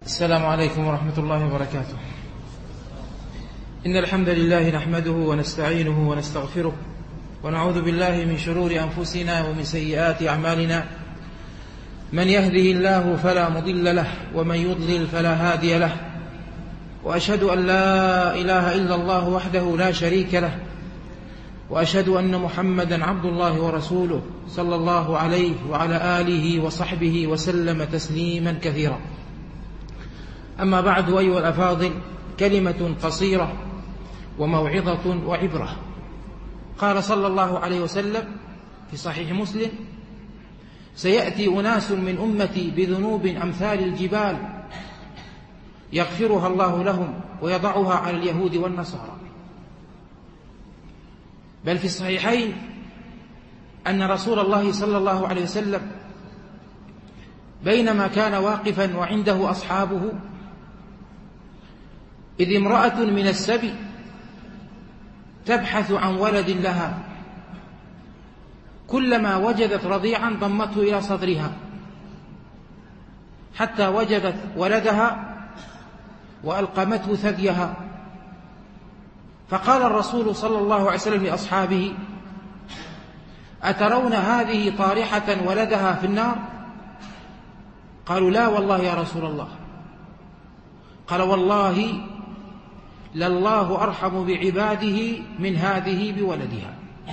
السلام عليكم ورحمة الله وبركاته. إن الحمد لله نحمده ونستعينه ونستغفره ونعوذ بالله من شرور أنفسنا ومن سيئات أعمالنا. من يهده الله فلا مضل له ومن يضلل فلا هادي له، وأشهد أن لا إله إلا الله وحده لا شريك له، وأشهد أن محمدا عبد الله ورسوله صلى الله عليه وعلى آله وصحبه وسلم تسليما كثيرا. أما بعد، أيها الأفاضل، كلمة قصيرة وموعظة وعبرة. قال صلى الله عليه وسلم في صحيح مسلم: سيأتي أناس من أمتي بذنوب أمثال الجبال يغفرها الله لهم ويضعها على اليهود والنصارى. بل في الصحيحين أن رسول الله صلى الله عليه وسلم بينما كان واقفا وعنده أصحابه، إذ امرأة من السبي تبحث عن ولد لها، كلما وجدت رضيعا ضمته إلى صدرها حتى وجدت ولدها وألقمته ثديها. فقال الرسول صلى الله عليه وسلم لأصحابه: أترون هذه طارحة ولدها في النار؟ قالوا: لا والله يا رسول الله. قال: والله لله أرحم بعباده من هذه بولدها.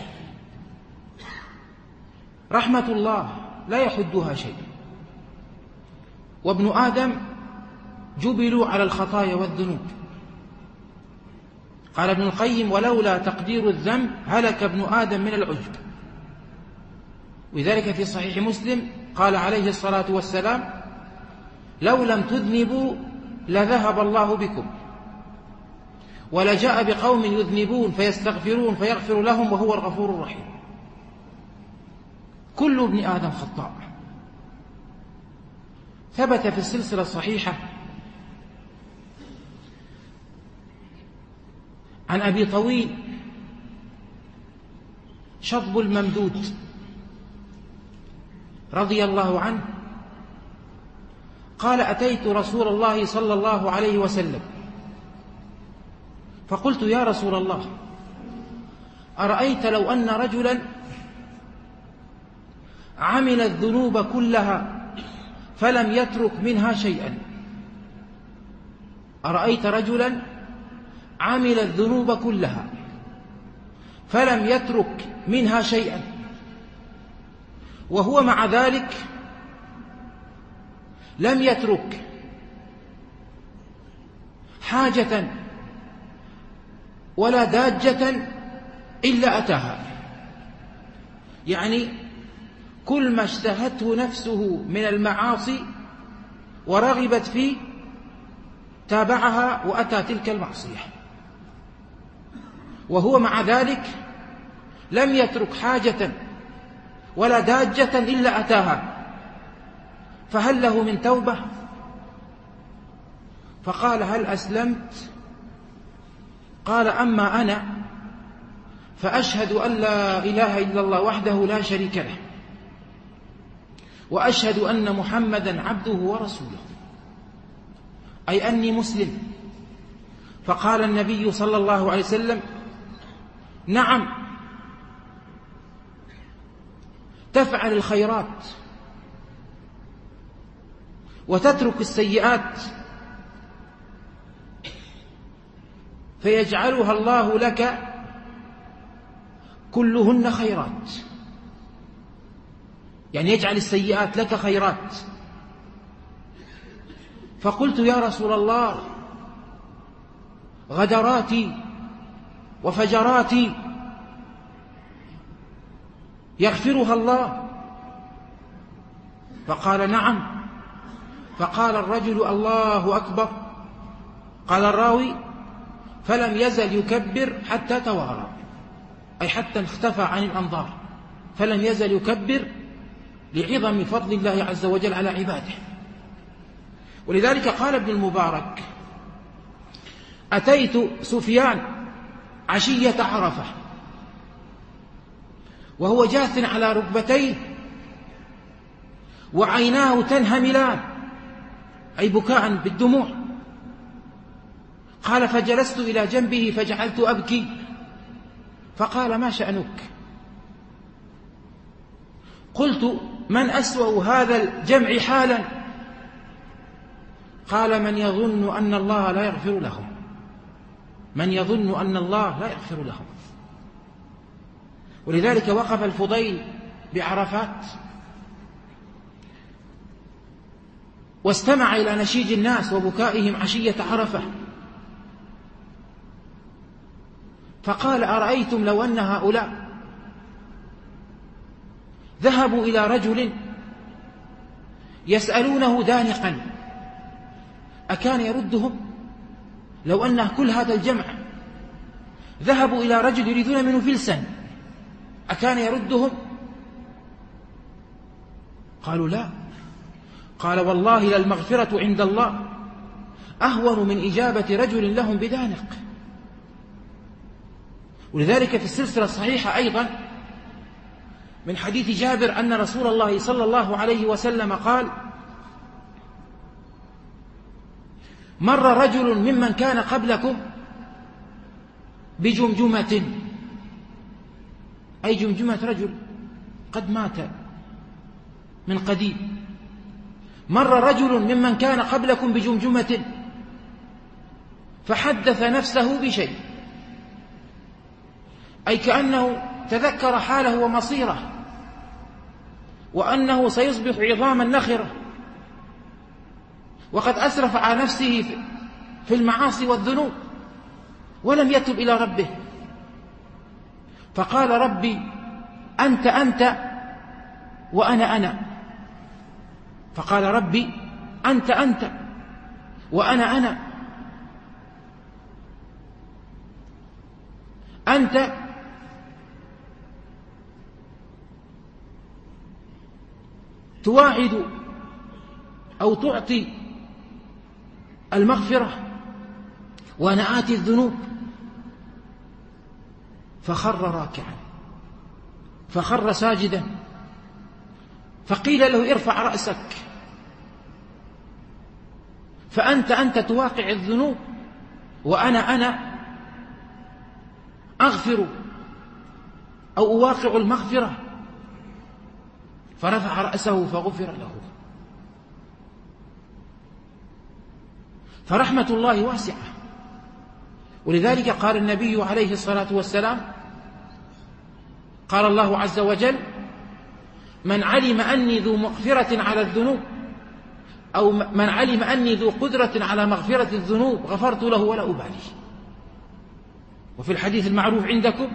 رحمة الله لا يحدها شيء، وابن آدم جبلوا على الخطايا والذنوب. قال ابن القيم: ولولا تقدير الذنب هلك ابن آدم من العجب. وذلك في صحيح مسلم قال عليه الصلاة والسلام: لو لم تذنبوا لذهب الله بكم، ولجاء بقوم يذنبون فيستغفرون فيغفر لهم وهو الغفور الرحيم. كل ابن آدم خطاء. ثبت في السلسلة الصحيحة عن أبي طويل شطب الممدود رضي الله عنه قال: أتيت رسول الله صلى الله عليه وسلم فقلت: يا رسول الله، أرأيت لو أن رجلا عمل الذنوب كلها فلم يترك منها شيئا. أرأيت رجلا عمل الذنوب كلها فلم يترك منها شيئا، وهو مع ذلك لم يترك حاجة ولا داجة إلا أتاها. يعني كل ما اشتهته نفسه من المعاصي ورغبت فيه تابعها وأتى تلك المعصية، وهو مع ذلك لم يترك حاجة ولا داجة إلا أتاها. فهل له من توبة؟ فقال: هل أسلمت؟ قال: أما أنا فأشهد أن لا إله إلا الله وحده لا شريك له، وأشهد أن محمدا عبده ورسوله، أي أني مسلم. فقال النبي صلى الله عليه وسلم: نعم، تفعل الخيرات وتترك السيئات فيجعلها الله لك كلهن خيرات، يعني يجعل السيئات لك خيرات. فقلت: يا رسول الله، غدراتي وفجراتي يغفرها الله؟ فقال: نعم. فقال الرجل: الله أكبر. قال الراوي: فلم يزل يكبر حتى توارى، أي حتى اختفى عن الأنظار، فلم يزل يكبر لعظم فضل الله عز وجل على عباده. ولذلك قال ابن المبارك: أتيت سفيان عشية عرفة وهو جاث على ركبتيه وعيناه تنهملان أي بكاء بالدموع. قال فجلست إلى جنبه فجعلت أبكي، فقال ما شأنك؟ قلت من أسوأ هذا الجمع حالا؟ قال من يظن أن الله لا يغفر لهم، من يظن أن الله لا يغفر لهم. ولذلك وقف الفضيل بعرفات واستمع إلى نشيج الناس وبكائهم عشية عرفة، فقال أرأيتم لو أن هؤلاء ذهبوا إلى رجل يسألونه دانقا أكان يردهم؟ لو أن كل هذا الجمع ذهبوا إلى رجل يريدون منه فلسا أكان يردهم؟ قالوا لا. قال والله للمغفرة عند الله أهون من إجابة رجل لهم بدانق. ولذلك في السلسلة الصحيحة أيضا من حديث جابر أن رسول الله صلى الله عليه وسلم قال مر رجل ممن كان قبلكم بجمجمة، أي جمجمة رجل قد مات من قديم. مر رجل ممن كان قبلكم بجمجمة فحدث نفسه بشيء، أي كأنه تذكر حاله ومصيره وأنه سيصبح عظاما نخرة، وقد أسرف على نفسه في المعاصي والذنوب ولم يتب إلى ربه، فقال ربي أنت وأنا أنا. فقال ربي أنت وأنا أنا. أنت تواعد أو تعطي المغفرة وأنا آتي الذنوب. فخر راكعا، فخر ساجدا، فقيل له ارفع رأسك، فأنت تواقع الذنوب وأنا أغفر أو أواقع المغفرة. فرفع رأسه فغفر له. فرحمة الله واسعة. ولذلك قال النبي عليه الصلاة والسلام قال الله عز وجل من علم أني ذو مغفرة على الذنوب أو من علم أني ذو قدرة على مغفرة الذنوب غفرت له ولا أبالي. وفي الحديث المعروف عندكم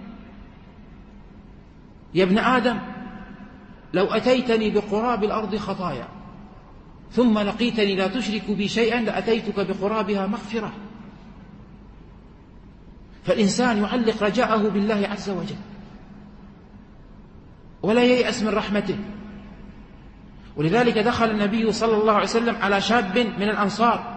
يا ابن آدم لو أتيتني بقراب الأرض خطايا ثم لقيتني لا تشرك بي شيئا لأتيتك بقرابها مغفرة. فالإنسان يعلق رجاءه بالله عز وجل ولا ييأس من رحمته. ولذلك دخل النبي صلى الله عليه وسلم على شاب من الأنصار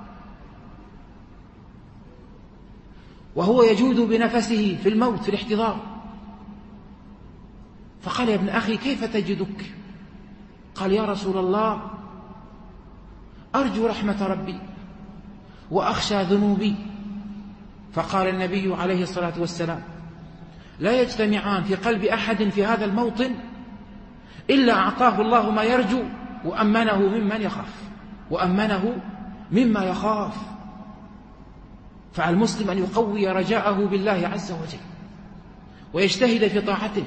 وهو يجود بنفسه في الموت في الاحتضار، فقال يا ابن أخي كيف تجدك؟ قال يا رسول الله أرجو رحمة ربي وأخشى ذنوبي. فقال النبي عليه الصلاة والسلام لا يجتمعان في قلب أحد في هذا الموطن إلا أعطاه الله ما يرجو وأمنه مما يخاف. فعلى المسلم أن يقوي رجاءه بالله عز وجل ويجتهد في طاعته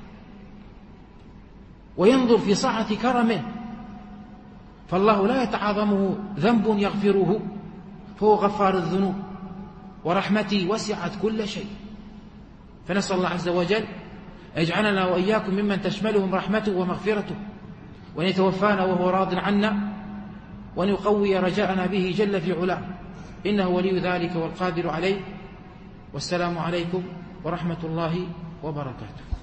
وينظر في سعة كرمه، فالله لا يتعاظمه ذنب يغفره، فهو غفار الذنوب ورحمتي وسعت كل شيء. فنسأل الله عز وجل أن يجعلنا وإياكم ممن تشملهم رحمته ومغفرته، وأن يتوفانا وهو راض عنا، وأن يقوي رجاءنا به جل في علاه، إنه ولي ذلك والقادر عليه. والسلام عليكم ورحمة الله وبركاته.